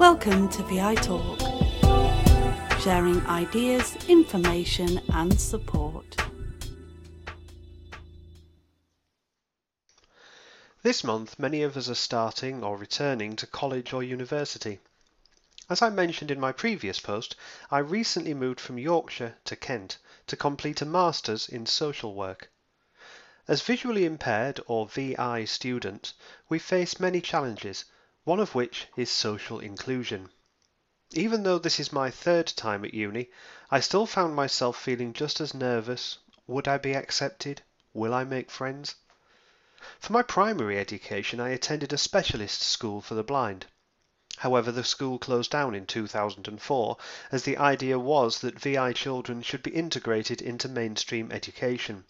Welcome to VI Talk, sharing ideas, information and support. This month, many of us are starting or returning to college or university. As I mentioned in my previous post, I recently moved from Yorkshire to Kent to complete a Master's in Social Work. As visually impaired or VI students, we face many challenges, one of which is social inclusion. Even though this is my third time at uni, I still found myself feeling just as nervous. Would I be accepted? Will I make friends? For my primary education, I attended a specialist school for the blind. However, the school closed down in 2004 as the idea was that VI children should be integrated into mainstream education.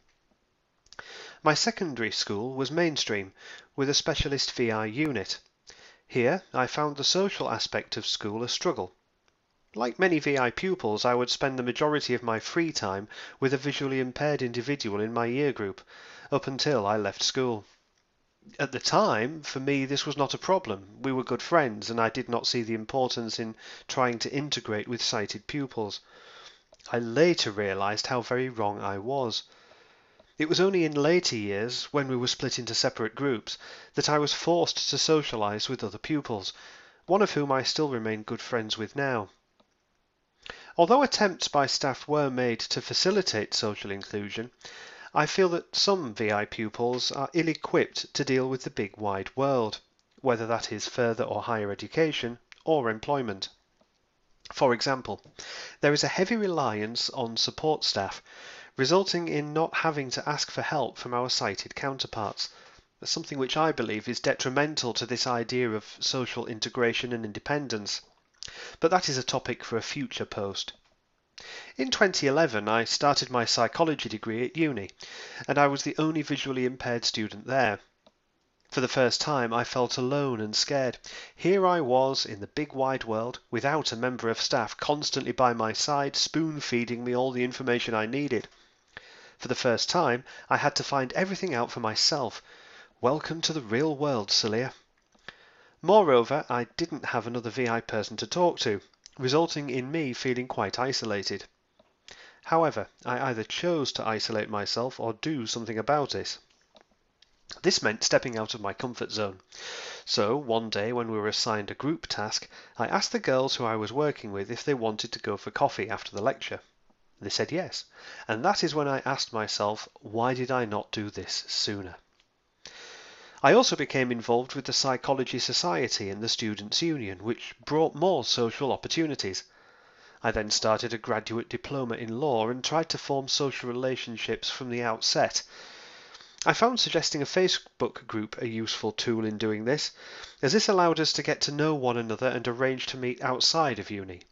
My secondary school was mainstream, with a specialist VI unit. Here, I found the social aspect of school a struggle. Like many VI pupils, I would spend the majority of my free time with a visually impaired individual in my year group, up until I left school. At the time, for me, this was not a problem. We were good friends, and I did not see the importance in trying to integrate with sighted pupils. I later realized how very wrong I was. It was only in later years, when we were split into separate groups, that I was forced to socialize with other pupils, one of whom I still remain good friends with now. Although attempts by staff were made to facilitate social inclusion, I feel that some VI pupils are ill-equipped to deal with the big wide world, whether that is further or higher education or employment. For example, there is a heavy reliance on support staff, resulting in not having to ask for help from our sighted counterparts, something which I believe is detrimental to this idea of social integration and independence. But that is a topic for a future post. In 2011, I started my psychology degree at uni, and I was the only visually impaired student there. For the first time, I felt alone and scared. Here I was in the big wide world, without a member of staff constantly by my side, spoon-feeding me all the information I needed. For the first time, I had to find everything out for myself. Welcome to the real world, Celia. Moreover, I didn't have another VI person to talk to, resulting in me feeling quite isolated. However, I either chose to isolate myself or do something about it. This meant stepping out of my comfort zone. So, one day when we were assigned a group task, I asked the girls who I was working with if they wanted to go for coffee after the lecture. They said yes, and that is when I asked myself, why did I not do this sooner? I also became involved with the Psychology Society and the Students' Union, which brought more social opportunities. I then started a graduate diploma in law and tried to form social relationships from the outset. I found suggesting a Facebook group a useful tool in doing this, as this allowed us to get to know one another and arrange to meet outside of uni.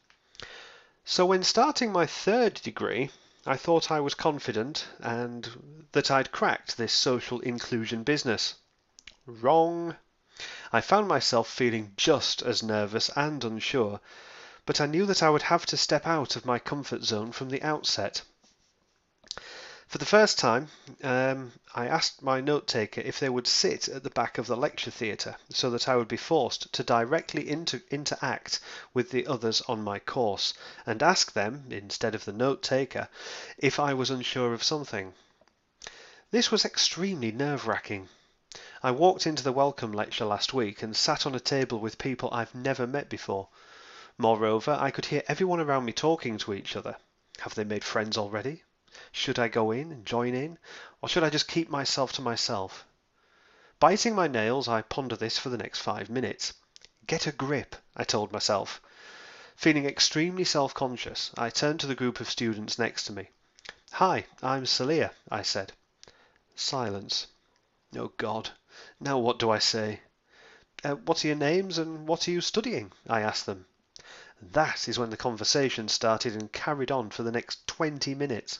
So when starting my third degree, I thought I was confident and that I'd cracked this social inclusion business. Wrong. I found myself feeling just as nervous and unsure, but I knew that I would have to step out of my comfort zone from the outset. For the first time, I asked my note-taker if they would sit at the back of the lecture theatre so that I would be forced to directly interact with the others on my course and ask them, instead of the note-taker, if I was unsure of something. This was extremely nerve-wracking. I walked into the welcome lecture last week and sat on a table with people I've never met before. Moreover, I could hear everyone around me talking to each other. Have they made friends already? Should I go in and join in, or should I just keep myself to myself? Biting my nails, I pondered this for the next 5 minutes. Get a grip, I told myself. Feeling extremely self-conscious, I turned to the group of students next to me. Hi, I'm Celia, I said. Silence. Oh God, now what do I say? What are your names and what are you studying? I asked them. That is when the conversation started and carried on for the next 20 minutes.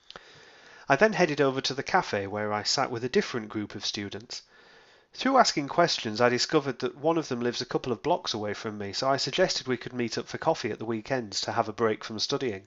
I then headed over to the cafe where I sat with a different group of students. Through asking questions, I discovered that one of them lives a couple of blocks away from me, so I suggested we could meet up for coffee at the weekends to have a break from studying.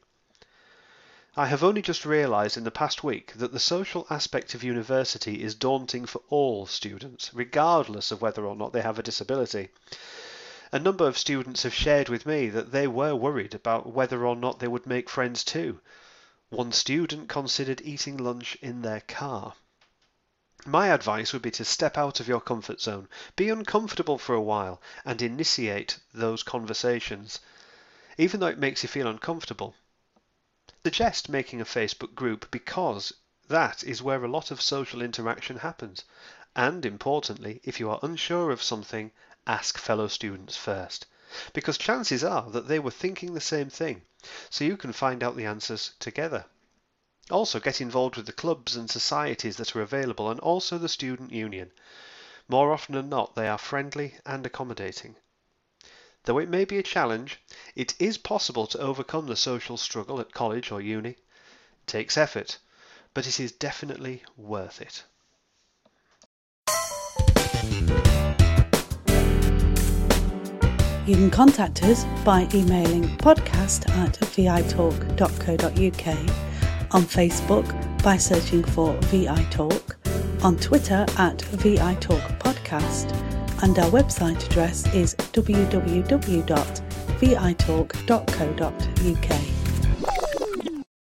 I have only just realised in the past week that the social aspect of university is daunting for all students, regardless of whether or not they have a disability. A number of students have shared with me that they were worried about whether or not they would make friends too. One student considered eating lunch in their car. My advice would be to step out of your comfort zone, be uncomfortable for a while, and initiate those conversations, even though it makes you feel uncomfortable. Suggest making a Facebook group because that is where a lot of social interaction happens. And importantly, if you are unsure of something, ask fellow students first, because chances are that they were thinking the same thing, so you can find out the answers together. Also, get involved with the clubs and societies that are available, and also the student union. More often than not, they are friendly and accommodating. Though it may be a challenge, it is possible to overcome the social struggle at college or uni. It takes effort, but it is definitely worth it. You can contact us by emailing podcast@vitalk.co.uk, on Facebook by searching for VI Talk, on Twitter @VITalkPodcast, and our website address is www.vitalk.co.uk.